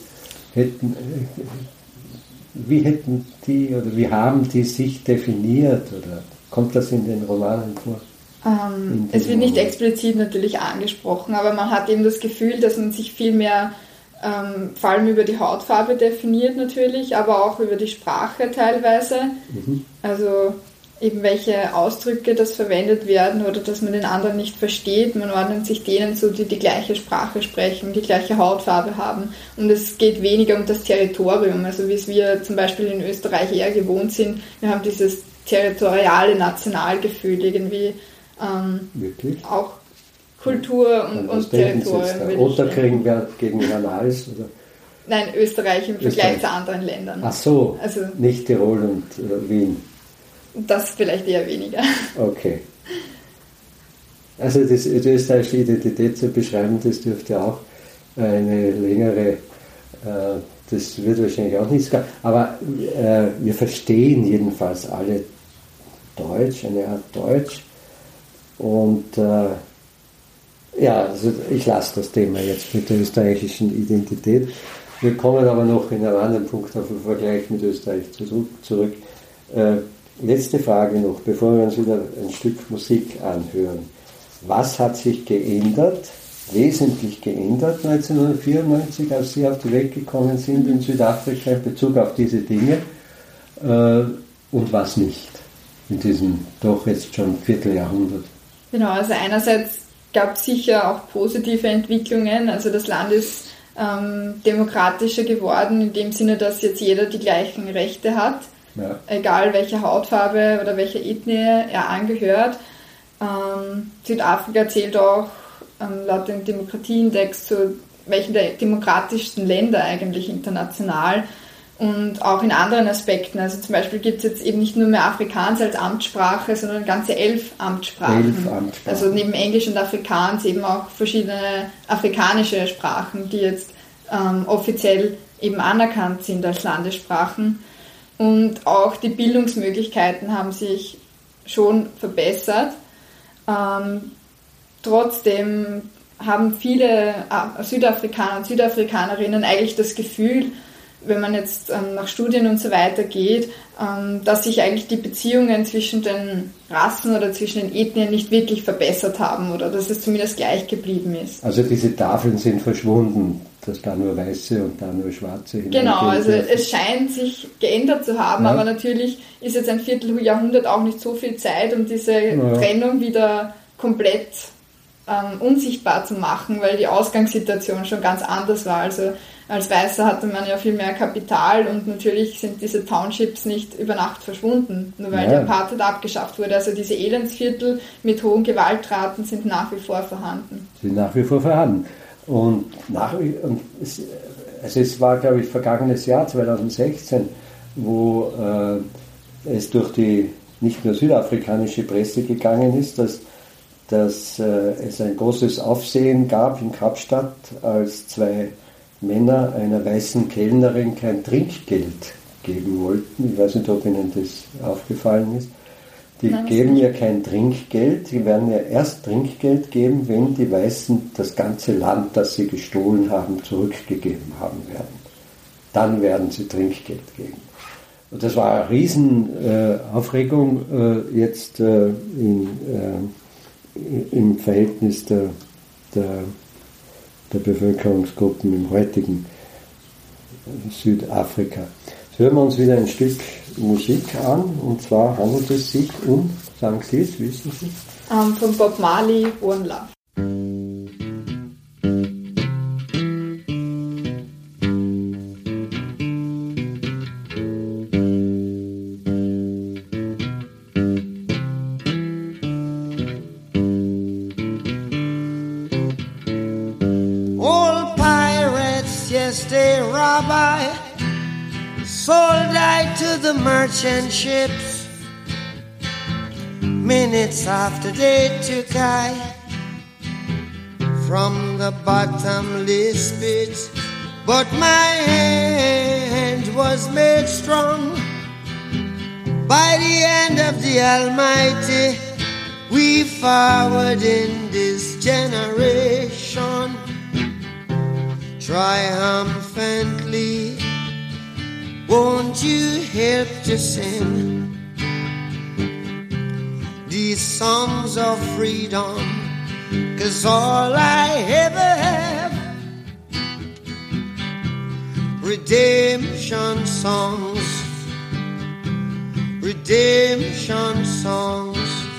Wie hätten die, oder wie haben die sich definiert, oder Kommt das in den Romanen vor? Es wird nicht explizit natürlich angesprochen, aber man hat eben das Gefühl, dass man sich viel mehr vor allem über die Hautfarbe definiert natürlich, aber auch über die Sprache teilweise. Also eben welche Ausdrücke das verwendet werden oder dass man den anderen nicht versteht. Man ordnet sich denen zu, die die gleiche Sprache sprechen, die gleiche Hautfarbe haben. Und es geht weniger um das Territorium, also wie es wir zum Beispiel in Österreich eher gewohnt sind. Wir haben dieses territoriale Nationalgefühl irgendwie auch Kultur und Territorium. Unterkriegen wir gegen Herrn Hals? Oder? Nein, Österreich im Vergleich zu anderen Ländern. Ach so, also, nicht Tirol und Wien. Das vielleicht eher weniger. Okay. Also die österreichische Identität zu beschreiben, das dürfte auch eine längere, das wird wahrscheinlich auch nichts, aber wir verstehen jedenfalls alle Deutsch, eine Art Deutsch. Und also ich lasse das Thema jetzt mit der österreichischen Identität. Wir kommen aber noch in einem anderen Punkt auf den Vergleich mit Österreich zurück. Letzte Frage noch, bevor wir uns wieder ein Stück Musik anhören. Was hat sich geändert, wesentlich geändert 1994, als Sie auf die Welt gekommen sind in Südafrika in Bezug auf diese Dinge und was nicht in diesem doch jetzt schon Vierteljahrhundert? Genau, also einerseits gab es sicher auch positive Entwicklungen, also das Land ist demokratischer geworden, in dem Sinne, dass jetzt jeder die gleichen Rechte hat, egal welche Hautfarbe oder welcher Ethnie er angehört. Südafrika zählt auch laut dem Demokratieindex zu welchen der demokratischsten Länder eigentlich international. Und auch in anderen Aspekten, also zum Beispiel gibt es jetzt eben nicht nur mehr Afrikaans als Amtssprache, sondern ganze 11 Amtssprachen. Also neben Englisch und Afrikaans eben auch verschiedene afrikanische Sprachen, die jetzt offiziell eben anerkannt sind als Landessprachen. Und auch die Bildungsmöglichkeiten haben sich schon verbessert. Trotzdem haben viele Südafrikaner und Südafrikanerinnen eigentlich das Gefühl, wenn man jetzt nach Studien und so weiter geht, dass sich eigentlich die Beziehungen zwischen den Rassen oder zwischen den Ethnien nicht wirklich verbessert haben oder dass es zumindest gleich geblieben ist. Also diese Tafeln sind verschwunden, dass da nur Weiße und da nur Schwarze hineingehen. Genau, also es scheint sich geändert zu haben, aber natürlich ist jetzt ein Vierteljahrhundert auch nicht so viel Zeit, um diese Trennung wieder komplett unsichtbar zu machen, weil die Ausgangssituation schon ganz anders war. Also als Weißer hatte man ja viel mehr Kapital und natürlich sind diese Townships nicht über Nacht verschwunden, nur weil die Apartheid abgeschafft wurde. Also diese Elendsviertel mit hohen Gewaltraten sind nach wie vor vorhanden. Und es war, glaube ich, vergangenes Jahr, 2016, wo es durch die nicht nur südafrikanische Presse gegangen ist, dass es ein großes Aufsehen gab in Kapstadt, als zwei Männer einer weißen Kellnerin kein Trinkgeld geben wollten. Ich weiß nicht, ob Ihnen das aufgefallen ist. Die geben ja kein Trinkgeld, die werden ja erst Trinkgeld geben, wenn die Weißen das ganze Land, das sie gestohlen haben, zurückgegeben haben werden. Dann werden sie Trinkgeld geben. Und das war eine Riesenaufregung jetzt im Verhältnis der Bevölkerungsgruppen im heutigen Südafrika. Jetzt hören wir uns wieder ein Stück Musik an, und zwar handelt es sich um, sagen Sie es, wissen Sie? Von Bob Marley, One Love. Sold I to the merchant ships. Minutes after they took I from the bottomless pit, but my hand was made strong by the hand of the Almighty. We forward in this generation triumphantly. Won't you help to sing these songs of freedom, 'cause all I ever have, redemption songs, redemption songs.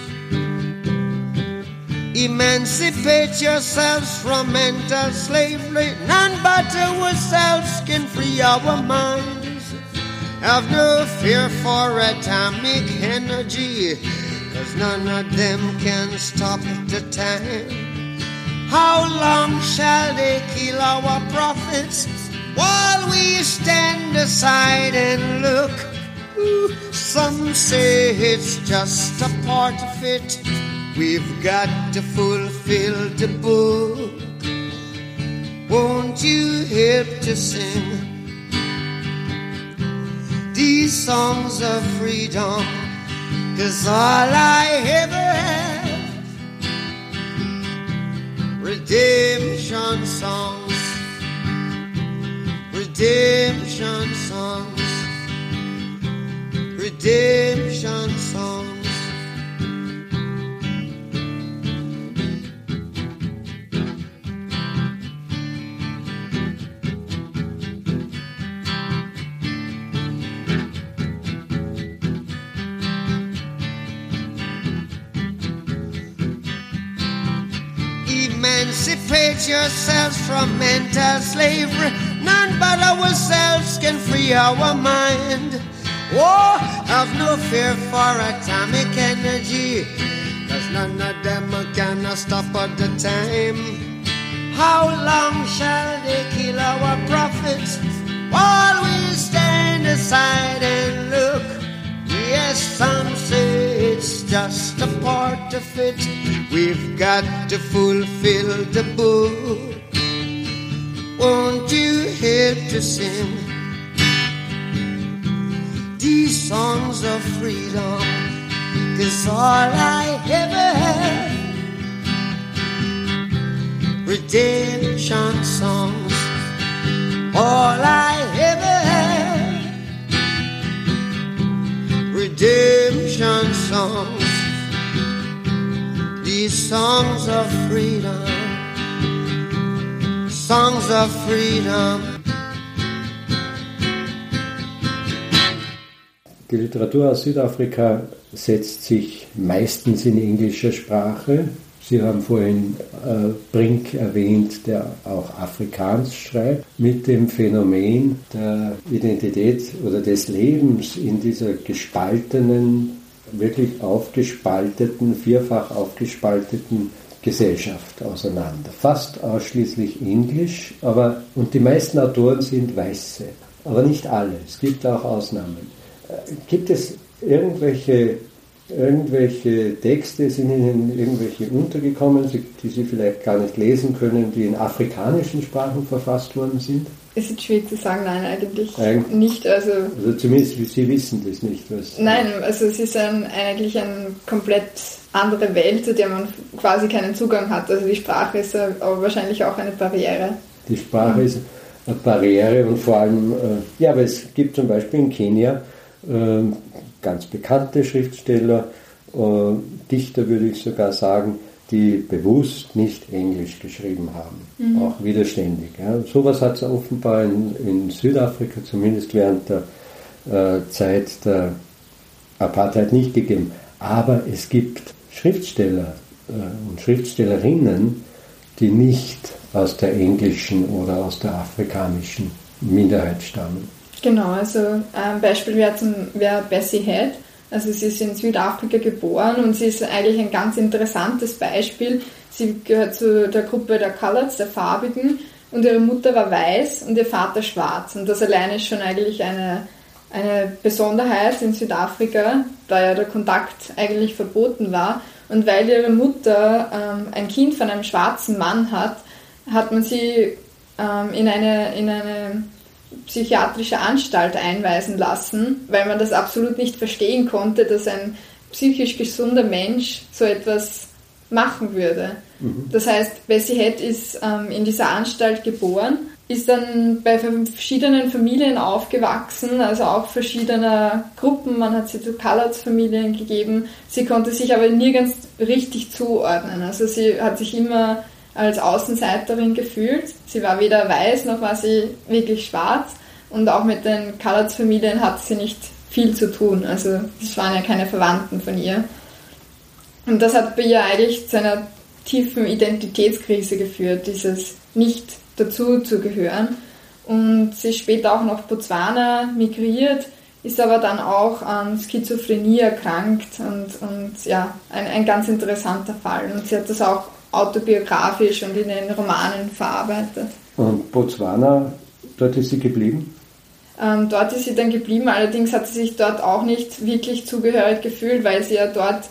Emancipate yourselves from mental slavery. None but ourselves can free our minds. Have no fear for atomic energy, 'cause none of them can stop the time. How long shall they kill our prophets while we stand aside and look? Ooh, some say it's just a part of it. We've got to fulfill the book. Won't you help to sing these songs of freedom? 'Cause all I ever have, redemption songs, redemption songs, redemption songs. Emancipate yourselves from mental slavery. None but ourselves can free our mind. Oh, have no fear for atomic energy, 'cause none of them can stop at the time. How long shall they kill our prophets while we stand aside and look? Yes, some say it's just a part of it. We've got to fulfill the book. Won't you help to sing these songs of freedom? 'Cause all I ever had, redemption songs. All I ever had, redemption songs. These songs of freedom, songs of freedom. Die Literatur aus Südafrika setzt sich meistens in englischer Sprache. Sie haben vorhin Brink erwähnt, der auch Afrikaans schreibt, mit dem Phänomen der Identität oder des Lebens in dieser gespaltenen, wirklich aufgespalteten, vierfach aufgespalteten Gesellschaft auseinander. Fast ausschließlich Englisch, und die meisten Autoren sind Weiße, aber nicht alle. Es gibt auch Ausnahmen. Gibt es irgendwelche Texte, sind Ihnen irgendwelche untergekommen, die Sie vielleicht gar nicht lesen können, die in afrikanischen Sprachen verfasst worden sind? Es ist schwierig zu sagen, nein, eigentlich nicht. Also zumindest Sie wissen das nicht. Nein, also es ist eigentlich eine komplett andere Welt, zu der man quasi keinen Zugang hat. Also die Sprache ist aber wahrscheinlich auch eine Barriere. Die Sprache ist eine Barriere und vor allem, aber es gibt zum Beispiel in Kenia ganz bekannte Schriftsteller, Dichter würde ich sogar sagen, die bewusst nicht Englisch geschrieben haben, auch widerständig. Ja. Sowas hat es offenbar in Südafrika, zumindest während der Zeit der Apartheid nicht gegeben. Aber es gibt Schriftsteller und Schriftstellerinnen, die nicht aus der englischen oder aus der afrikanischen Minderheit stammen. Genau, also ein Beispiel wäre Bessie Head. Also sie ist in Südafrika geboren und sie ist eigentlich ein ganz interessantes Beispiel. Sie gehört zu der Gruppe der Coloreds, der Farbigen, und ihre Mutter war weiß und ihr Vater schwarz. Und das alleine ist schon eigentlich eine Besonderheit in Südafrika, da ja der Kontakt eigentlich verboten war. Und weil ihre Mutter ein Kind von einem schwarzen Mann hat man sie in eine psychiatrische Anstalt einweisen lassen, weil man das absolut nicht verstehen konnte, dass ein psychisch gesunder Mensch so etwas machen würde. Das heißt, Bessie Head ist in dieser Anstalt geboren ist dann bei verschiedenen Familien aufgewachsen, also auch verschiedener Gruppen. Man hat sie zu Coloureds-Familien gegeben. Sie konnte sich aber nirgends richtig zuordnen. Also sie hat sich immer als Außenseiterin gefühlt. Sie war weder weiß, noch war sie wirklich schwarz. Und auch mit den Coloureds-Familien hat sie nicht viel zu tun. Also das waren ja keine Verwandten von ihr. Und das hat bei ihr eigentlich zu einer tiefen Identitätskrise geführt, dieses nicht dazu zu gehören. Und sie ist später auch nach Botswana migriert, ist aber dann auch an Schizophrenie erkrankt und ja, ein ganz interessanter Fall. Und sie hat das auch autobiografisch und in den Romanen verarbeitet. Und Botswana, dort ist sie geblieben? Dort ist sie dann geblieben, allerdings hat sie sich dort auch nicht wirklich zugehörig gefühlt, weil sie ja dort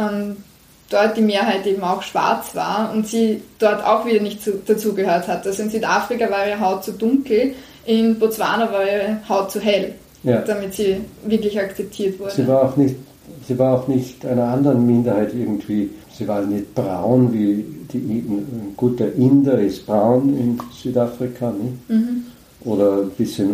die Mehrheit eben auch schwarz war und sie dort auch wieder nicht dazugehört hat. Also in Südafrika war ihre Haut zu dunkel, in Botswana war ihre Haut zu hell, damit sie wirklich akzeptiert wurde. Sie war auch nicht einer anderen Minderheit irgendwie. Sie war nicht braun, wie ein guter Inder ist braun in Südafrika, nicht? Mhm. Oder ein bisschen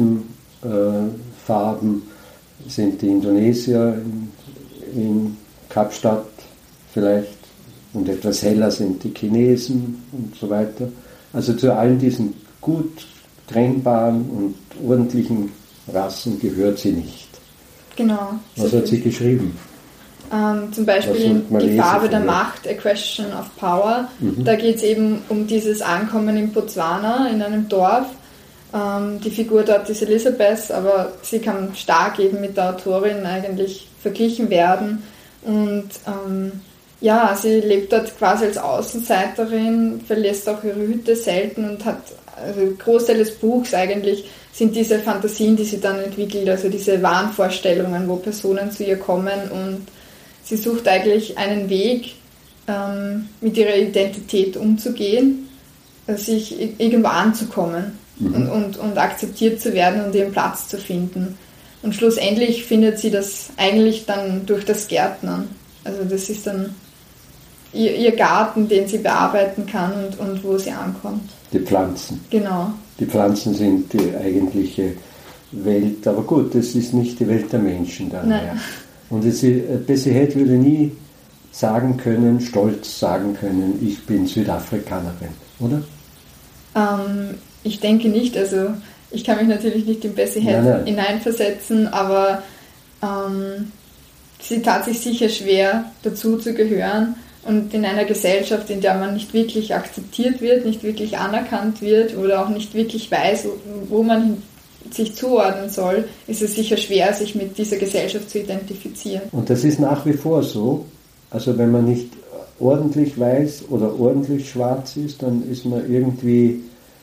Olivenfarben sind die Indonesier in Kapstadt vielleicht und etwas heller sind die Chinesen und so weiter. Also zu allen diesen gut trennbaren und ordentlichen Rassen gehört sie nicht. Genau. Was hat sie geschrieben? Zum Beispiel Die Farbe der Macht, A Question of Power. Mhm. Da geht es eben um dieses Ankommen in Botswana, in einem Dorf. Die Figur dort ist Elizabeth, aber sie kann stark eben mit der Autorin eigentlich verglichen werden. Und sie lebt dort quasi als Außenseiterin, verlässt auch ihre Hütte selten und hat, also Großteil des Buchs eigentlich sind diese Fantasien, die sie dann entwickelt, also diese Wahnvorstellungen, wo Personen zu ihr kommen und sie sucht eigentlich einen Weg, mit ihrer Identität umzugehen, sich irgendwo anzukommen. Mhm. Und akzeptiert zu werden und ihren Platz zu finden. Und schlussendlich findet sie das eigentlich dann durch das Gärtnern. Also das ist dann ihr Garten, den sie bearbeiten kann und wo sie ankommt. Die Pflanzen. Genau. Die Pflanzen sind die eigentliche Welt, aber gut, das ist nicht die Welt der Menschen dann. Nein. Ja. Und Bessie Head würde nie stolz sagen können, ich bin Südafrikanerin, oder? Ich denke nicht, also ich kann mich natürlich nicht in Bessie Head hineinversetzen, aber sie tat sich sicher schwer, dazu zu gehören und in einer Gesellschaft, in der man nicht wirklich akzeptiert wird, nicht wirklich anerkannt wird oder auch nicht wirklich weiß, wo man sich zuordnen soll, ist es sicher schwer, sich mit dieser Gesellschaft zu identifizieren. Und das ist nach wie vor so, also wenn man nicht ordentlich weiß oder ordentlich schwarz ist, dann ist man irgendwie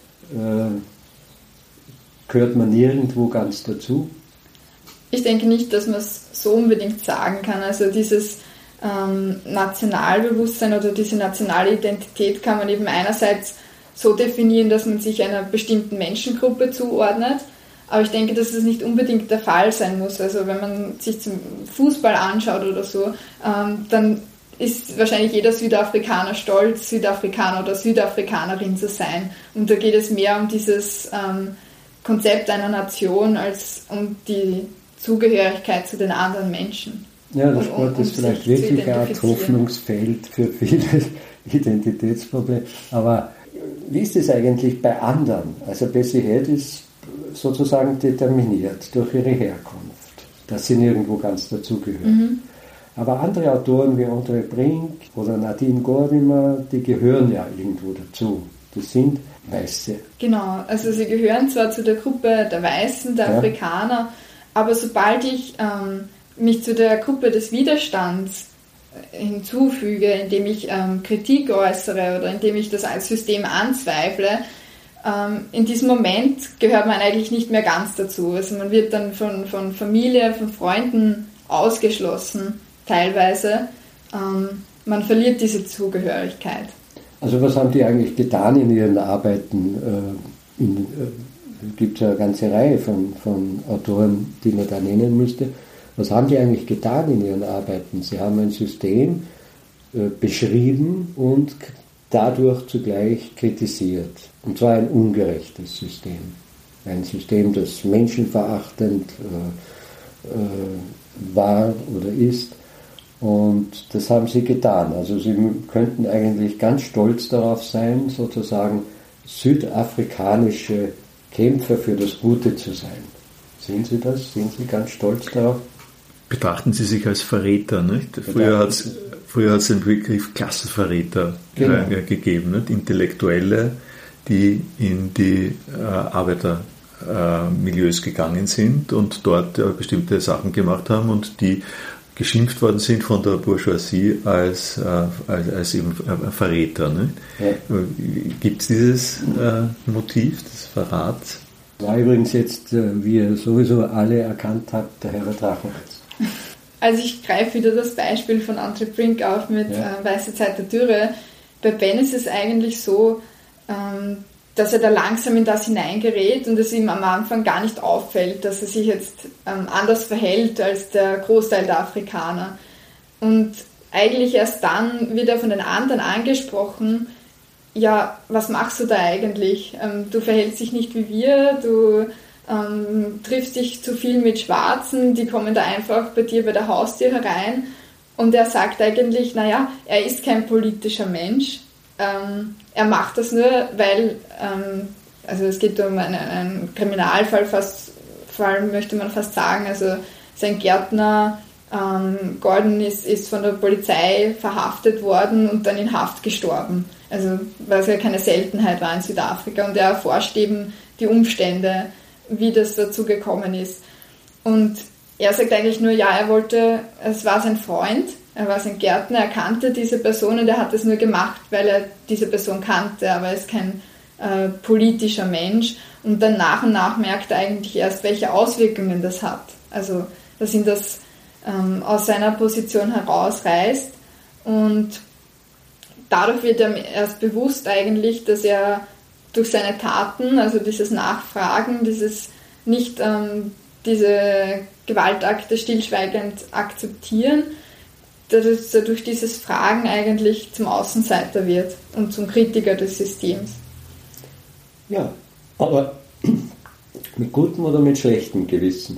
gehört man nirgendwo ganz dazu? Ich denke nicht, dass man es so unbedingt sagen kann. Also dieses Nationalbewusstsein oder diese nationale Identität kann man eben einerseits so definieren, dass man sich einer bestimmten Menschengruppe zuordnet, aber ich denke, dass es nicht unbedingt der Fall sein muss. Also wenn man sich zum Fußball anschaut oder so, dann ist wahrscheinlich jeder Südafrikaner stolz, Südafrikaner oder Südafrikanerin zu sein. Und da geht es mehr um dieses Konzept einer Nation als um die Zugehörigkeit zu den anderen Menschen. Ja, der Sport ist vielleicht wirklich eine Art Hoffnungsfeld für viele Identitätsprobleme. Aber wie ist es eigentlich bei anderen? Also Bessie Head ist sozusagen determiniert durch ihre Herkunft, dass sie nirgendwo ganz dazugehört. Mhm. Aber andere Autoren wie André Brink oder Nadine Gordimer, die gehören ja irgendwo dazu. Das sind Weiße. Genau, also sie gehören zwar zu der Gruppe der Weißen, der Afrikaner, aber sobald ich mich zu der Gruppe des Widerstands hinzufüge, indem ich Kritik äußere oder indem ich das als System anzweifle, in diesem Moment gehört man eigentlich nicht mehr ganz dazu. Also man wird dann von Familie, von Freunden ausgeschlossen, teilweise. Man verliert diese Zugehörigkeit. Also was haben die eigentlich getan in ihren Arbeiten? Es gibt ja eine ganze Reihe von Autoren, die man da nennen müsste. Was haben die eigentlich getan in ihren Arbeiten? Sie haben ein System beschrieben und dadurch zugleich kritisiert. Und zwar ein ungerechtes System. Ein System, das menschenverachtend war oder ist. Und das haben sie getan. Also sie könnten eigentlich ganz stolz darauf sein, sozusagen südafrikanische Kämpfer für das Gute zu sein. Sehen Sie das? Sind Sie ganz stolz darauf? Betrachten Sie sich als Verräter, nicht? Früher hat es den Begriff Klassenverräter gegeben, nicht? Intellektuelle, die in die Arbeitermilieus gegangen sind und dort bestimmte Sachen gemacht haben und die geschimpft worden sind von der Bourgeoisie als eben Verräter. Nicht? Ja. Gibt es dieses Motiv des Verrats? War übrigens jetzt, wie ihr sowieso alle erkannt habt, der Herr Drachenhals. Also ich greife wieder das Beispiel von André Brink auf mit Weiße Zeit der Dürre. Bei Ben ist es eigentlich so, dass er da langsam in das hineingerät und es ihm am Anfang gar nicht auffällt, dass er sich jetzt anders verhält als der Großteil der Afrikaner. Und eigentlich erst dann wird er von den anderen angesprochen, ja, was machst du da eigentlich? Du verhältst dich nicht wie wir, du triffst dich zu viel mit Schwarzen, die kommen da einfach bei dir bei der Haustür herein. Und er sagt eigentlich, naja, er ist kein politischer Mensch. Er macht das nur, weil, also es geht um einen Kriminalfall, vor allem möchte man fast sagen, also sein Gärtner Gordon ist von der Polizei verhaftet worden und dann in Haft gestorben. Also was ja keine Seltenheit war in Südafrika und er erforscht eben die Umstände, wie das dazu gekommen ist. Und er sagt eigentlich nur, ja, es war sein Freund, er war sein Gärtner, er kannte diese Person und er hat es nur gemacht, weil er diese Person kannte, aber er ist kein politischer Mensch. Und dann nach und nach merkt er eigentlich erst, welche Auswirkungen das hat. Also, dass ihn das aus seiner Position herausreißt und dadurch wird ihm erst bewusst eigentlich, dass er durch seine Taten, also dieses Nachfragen, dieses nicht diese Gewaltakte stillschweigend akzeptieren, dass er durch dieses Fragen eigentlich zum Außenseiter wird und zum Kritiker des Systems. Ja, aber mit gutem oder mit schlechtem Gewissen?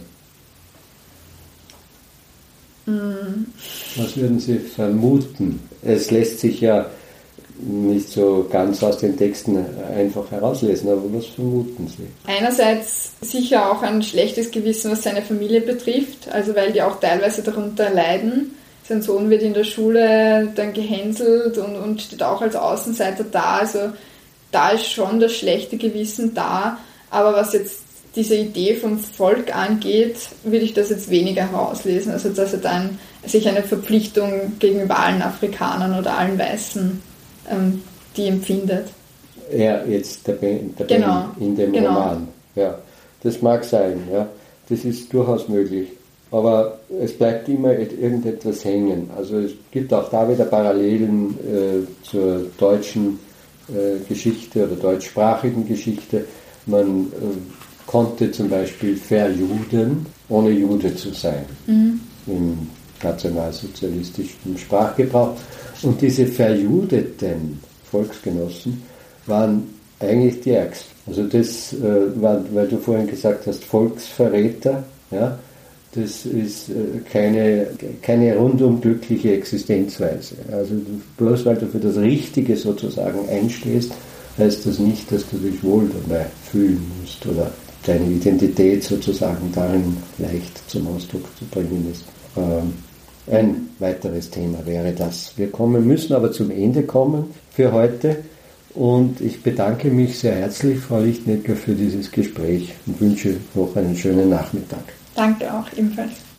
Was würden Sie vermuten? Es lässt sich ja nicht so ganz aus den Texten einfach herauslesen, aber was vermuten Sie? Einerseits sicher auch ein schlechtes Gewissen, was seine Familie betrifft, also weil die auch teilweise darunter leiden. Sein Sohn wird in der Schule dann gehänselt und steht auch als Außenseiter da, also da ist schon das schlechte Gewissen da, aber was jetzt diese Idee vom Volk angeht, würde ich das jetzt weniger herauslesen, also dass er dann sich eine Verpflichtung gegenüber allen Afrikanern oder allen Weißen die empfindet. Er jetzt der genau. Ben in dem Roman. Ja, das mag sein, ja. Das ist durchaus möglich. Aber es bleibt immer irgendetwas hängen. Also es gibt auch da wieder Parallelen zur deutschen Geschichte oder deutschsprachigen Geschichte. Man konnte zum Beispiel verjuden, ohne Jude zu sein, im nationalsozialistischen Sprachgebrauch. Und diese verjudeten Volksgenossen waren eigentlich die Ärgsten. Also das war, weil du vorhin gesagt hast, Volksverräter, ja, das ist keine rundum glückliche Existenzweise. Also bloß weil du für das Richtige sozusagen einstehst, heißt das nicht, dass du dich wohl dabei fühlen musst oder deine Identität sozusagen darin leicht zum Ausdruck zu bringen ist. Ein weiteres Thema wäre das. Wir müssen aber zum Ende kommen für heute und ich bedanke mich sehr herzlich, Frau Lichtnecker, für dieses Gespräch und wünsche noch einen schönen Nachmittag. Danke auch, ebenfalls.